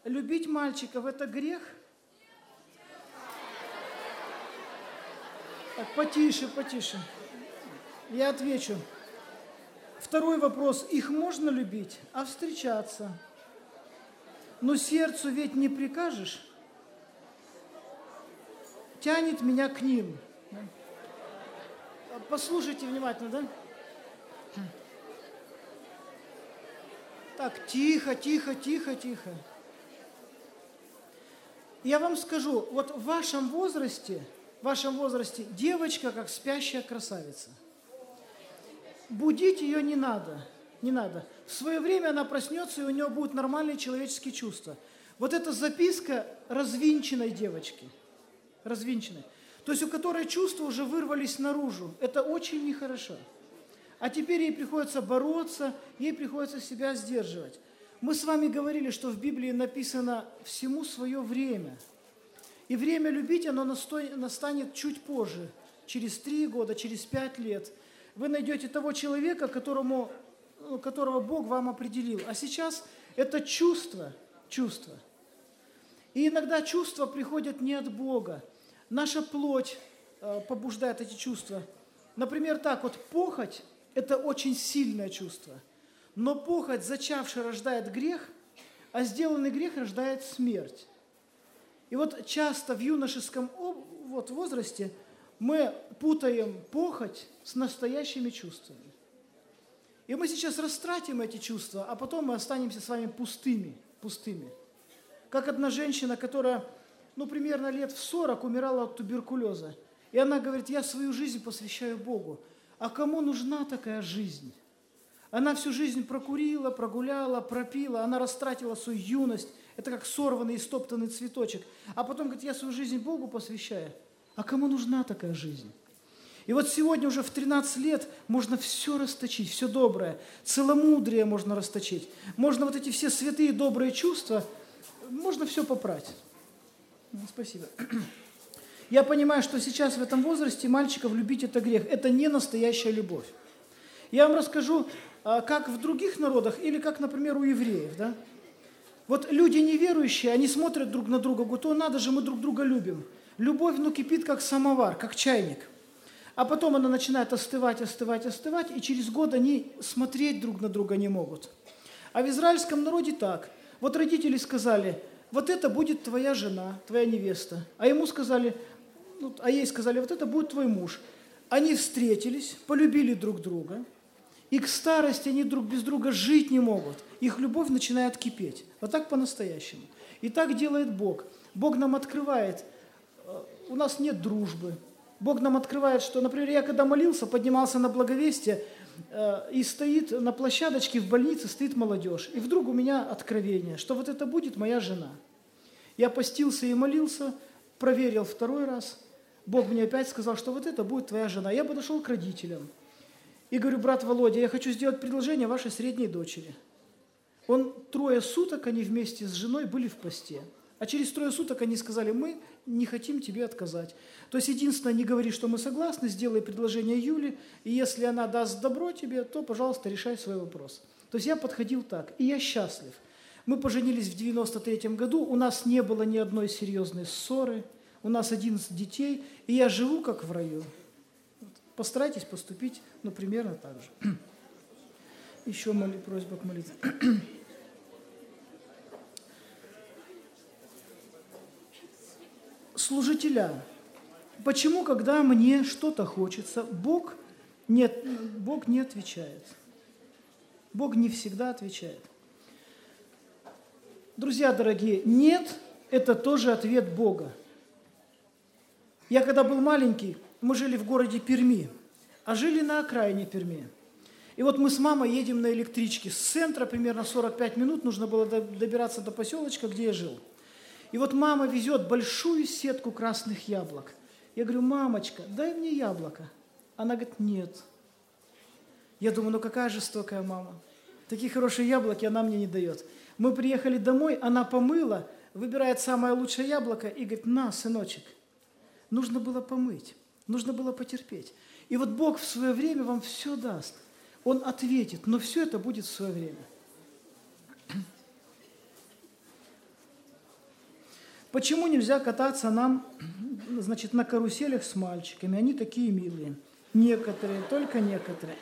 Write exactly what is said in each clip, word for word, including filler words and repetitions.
любить мальчиков – это грех? Так, потише, потише. Я отвечу. Второй вопрос. Их можно любить, а встречаться? Но сердцу ведь не прикажешь. Тянет меня к ним. Послушайте внимательно, да? Так, тихо, тихо, тихо, тихо. Я вам скажу, вот в вашем возрасте, в вашем возрасте девочка как спящая красавица. Будить ее не надо, не надо. В свое время она проснется, и у нее будут нормальные человеческие чувства. Вот эта записка развинченной девочки, развинченной, то есть у которой чувства уже вырвались наружу. Это очень нехорошо. А теперь ей приходится бороться, ей приходится себя сдерживать. Мы с вами говорили, что в Библии написано «всему свое время». И время любить, оно настанет чуть позже, через три года, через пять лет. Вы найдете того человека, которому, которого Бог вам определил. А сейчас это чувство, чувство. И иногда чувства приходят не от Бога. Наша плоть э, побуждает эти чувства. Например, так вот, похоть – это очень сильное чувство. Но похоть, зачавшая, рождает грех, а сделанный грех рождает смерть. И вот часто в юношеском вот, возрасте мы путаем похоть с настоящими чувствами. И мы сейчас растратим эти чувства, а потом мы останемся с вами пустыми, пустыми. Как одна женщина, которая, ну, примерно лет в сорок умирала от туберкулеза. И она говорит, я свою жизнь посвящаю Богу. А кому нужна такая жизнь? Она всю жизнь прокурила, прогуляла, пропила, она растратила свою юность. Это как сорванный и стоптанный цветочек. А потом говорит, я свою жизнь Богу посвящаю. А кому нужна такая жизнь? И вот сегодня уже в тринадцать лет можно все расточить, все доброе. Целомудрие можно расточить. Можно вот эти все святые добрые чувства, можно все попрать. Спасибо. Я понимаю, что сейчас в этом возрасте мальчиков любить это грех. Это не настоящая любовь. Я вам расскажу, как в других народах или как, например, у евреев. Да? Вот люди неверующие, они смотрят друг на друга, говорят, о, надо же, мы друг друга любим. Любовь, ну, кипит как самовар, как чайник. А потом она начинает остывать, остывать, остывать, и через год они смотреть друг на друга не могут. А в израильском народе так. Вот родители сказали, вот это будет твоя жена, твоя невеста. А ему сказали, ну, а ей сказали, вот это будет твой муж. Они встретились, полюбили друг друга, и к старости они друг без друга жить не могут. Их любовь начинает кипеть. Вот так по-настоящему. И так делает Бог. Бог нам открывает, у нас нет дружбы. Бог нам открывает, что, например, я когда молился, поднимался на благовестие, э, и стоит на площадочке в больнице, стоит молодежь. И вдруг у меня откровение, что вот это будет моя жена. Я постился и молился, проверил второй раз. Бог мне опять сказал, что вот это будет твоя жена. Я подошел к родителям и говорю, брат Володя, я хочу сделать предложение вашей средней дочери. Он трое суток, они вместе с женой были в посте. А через трое суток они сказали, мы не хотим тебе отказать. То есть, единственное, не говори, что мы согласны, сделай предложение Юле, и если она даст добро тебе, то, пожалуйста, решай свой вопрос. То есть, я подходил так, и я счастлив. Мы поженились в девяносто третьем году, у нас не было ни одной серьезной ссоры, у нас одиннадцать детей, и я живу как в раю. Постарайтесь поступить, ну, примерно так же. Еще моли, просьба к молитве. Служителя. Почему, когда мне что-то хочется, Бог не, Бог не отвечает? Бог не всегда отвечает. Друзья дорогие, нет – это тоже ответ Бога. Я когда был маленький, мы жили в городе Перми, а жили на окраине Перми. И вот мы с мамой едем на электричке. С центра примерно сорок пять минут нужно было добираться до поселочка, где я жил. И вот мама везет большую сетку красных яблок. Я говорю, мамочка, дай мне яблоко. Она говорит, нет. Я думаю, ну какая жестокая мама. Такие хорошие яблоки она мне не дает. Мы приехали домой, она помыла, выбирает самое лучшее яблоко и говорит, на, сыночек, нужно было помыть, нужно было потерпеть. И вот Бог в свое время вам все даст. Он ответит, но все это будет в свое время. Почему нельзя кататься нам, значит, на каруселях с мальчиками? Они такие милые. Некоторые, только некоторые.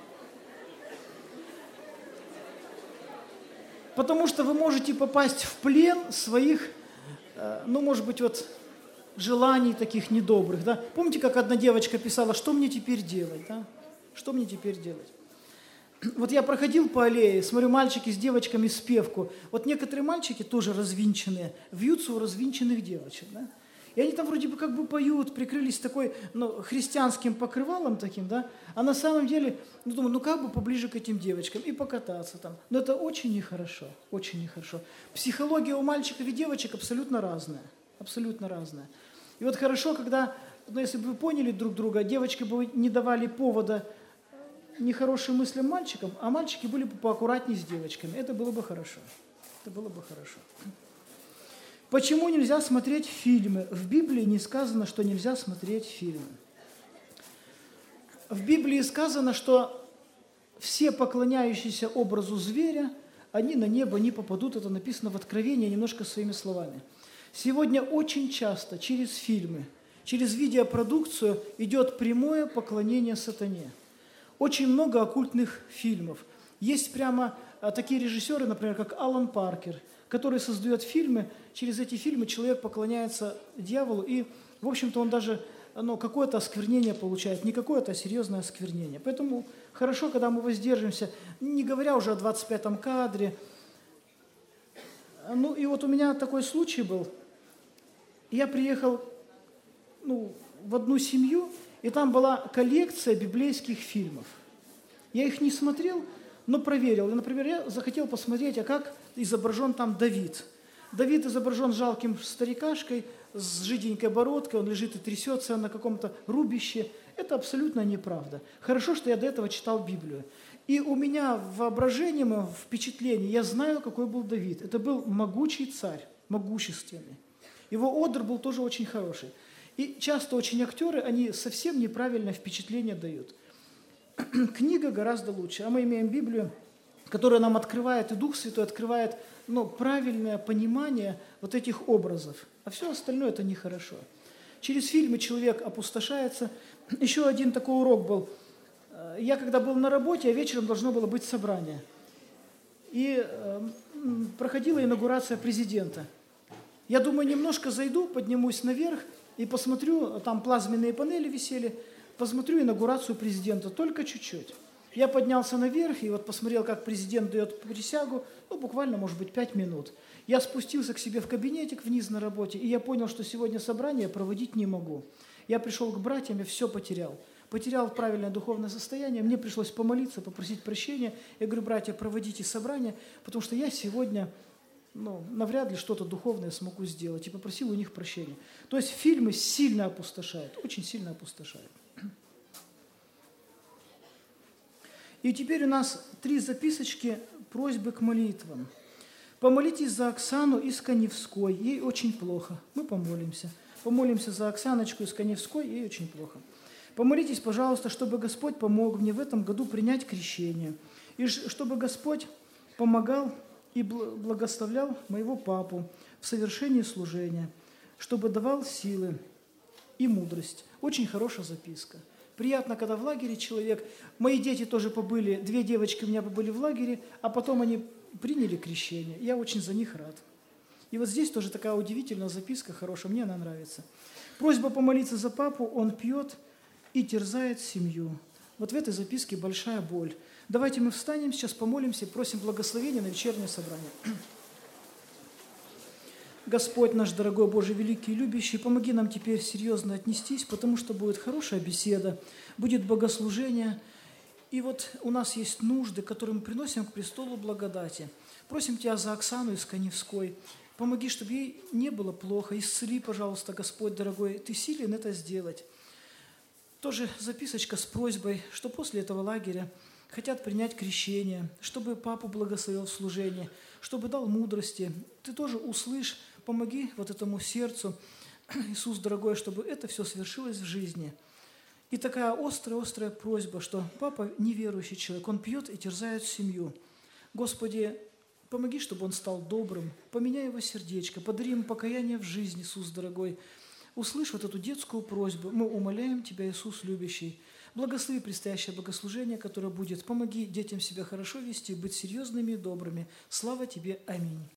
Потому что вы можете попасть в плен своих, ну, может быть, вот желаний таких недобрых, да? Помните, как одна девочка писала, что мне теперь делать, да? Что мне теперь делать? Вот я проходил по аллее, смотрю, мальчики с девочками спевку. Вот некоторые мальчики, тоже развинченные, вьются у развинченных девочек, да? И они там вроде бы как бы поют, прикрылись такой, ну, христианским покрывалом таким, да? А на самом деле, ну, думаю, ну, как бы поближе к этим девочкам и покататься там. Но это очень нехорошо, очень нехорошо. Психология у мальчиков и девочек абсолютно разная, абсолютно разная. И вот хорошо, когда, ну, если бы вы поняли друг друга, девочки бы не давали повода нехорошим мыслям мальчикам, а мальчики были бы поаккуратнее с девочками. Это было бы хорошо. Это было бы хорошо. Почему нельзя смотреть фильмы? В Библии не сказано, что нельзя смотреть фильмы. В Библии сказано, что все поклоняющиеся образу зверя, они на небо не попадут. Это написано в Откровении немножко своими словами. Сегодня очень часто через фильмы, через видеопродукцию идет прямое поклонение сатане. Очень много оккультных фильмов. Есть прямо такие режиссеры, например, как Алан Паркер, который создает фильмы. Через эти фильмы человек поклоняется дьяволу, и, в общем-то, он даже ну, какое-то осквернение получает, не какое-то, а серьезное осквернение. Поэтому хорошо, когда мы воздержимся, не говоря уже о двадцать пятом кадре. Ну, и вот у меня такой случай был. Я приехал ну, в одну семью, и там была коллекция библейских фильмов. Я их не смотрел, но проверил. И, например, я захотел посмотреть, а как изображен там Давид. Давид изображен жалким старикашкой, с жиденькой бородкой, он лежит и трясется на каком-то рубище. Это абсолютно неправда. Хорошо, что я до этого читал Библию. И у меня в воображении, в впечатлении, я знаю, какой был Давид. Это был могучий царь, могущественный. Его одр был тоже очень хороший. И часто очень актеры, они совсем неправильное впечатление дают. Книга гораздо лучше. А мы имеем Библию, которая нам открывает, и Дух Святой открывает ну, правильное понимание вот этих образов. А все остальное – это нехорошо. Через фильмы человек опустошается. Еще один такой урок был. Я когда был на работе, а вечером должно было быть собрание. И э, проходила инаугурация президента. Я думаю, немножко зайду, поднимусь наверх и посмотрю, там плазменные панели висели, посмотрю инаугурацию президента, только чуть-чуть. Я поднялся наверх и вот посмотрел, как президент дает присягу, ну, буквально, может быть, пять минут. Я спустился к себе в кабинетик вниз на работе, и я понял, что сегодня собрание проводить не могу. Я пришел к братьям, я все потерял. Потерял правильное духовное состояние, мне пришлось помолиться, попросить прощения. Я говорю, братья, проводите собрание, потому что я сегодня... ну, навряд ли что-то духовное смогу сделать, и попросил у них прощения. То есть фильмы сильно опустошают, очень сильно опустошают. И теперь у нас три записочки просьбы к молитвам. Помолитесь за Оксану из Каневской, ей очень плохо. Мы помолимся. Помолимся за Оксаночку из Каневской, ей очень плохо. Помолитесь, пожалуйста, чтобы Господь помог мне в этом году принять крещение, и чтобы Господь помогал и благословлял моего папу в совершении служения, чтобы давал силы и мудрость. Очень хорошая записка. Приятно, когда в лагере человек... Мои дети тоже побыли, две девочки у меня побыли в лагере, а потом они приняли крещение. Я очень за них рад. И вот здесь тоже такая удивительная записка, хорошая, мне она нравится. Просьба помолиться за папу, он пьет и терзает семью. Вот в этой записке большая боль. Давайте мы встанем, сейчас помолимся и просим благословения на вечернее собрание. Господь наш, дорогой Боже, великий и любящий, помоги нам теперь серьезно отнестись, потому что будет хорошая беседа, будет богослужение. И вот у нас есть нужды, которые мы приносим к престолу благодати. Просим Тебя за Оксану из Каневской. Помоги, чтобы ей не было плохо. Исцели, пожалуйста, Господь дорогой. Ты силен это сделать. Тоже записочка с просьбой, что после этого лагеря хотят принять крещение, чтобы папу благословил в служении, чтобы дал мудрости. Ты тоже услышь, помоги вот этому сердцу, Иисус дорогой, чтобы это все свершилось в жизни. И такая острая-острая просьба, что папа неверующий человек, он пьет и терзает семью. Господи, Помоги, чтобы он стал добрым. Поменяй его сердечко. Подари ему покаяние в жизни, Иисус дорогой. Услышь вот эту детскую просьбу. Мы умоляем Тебя, Иисус любящий. Благослови предстоящее богослужение, которое будет. Помоги детям себя хорошо вести, быть серьезными и добрыми. Слава Тебе. Аминь.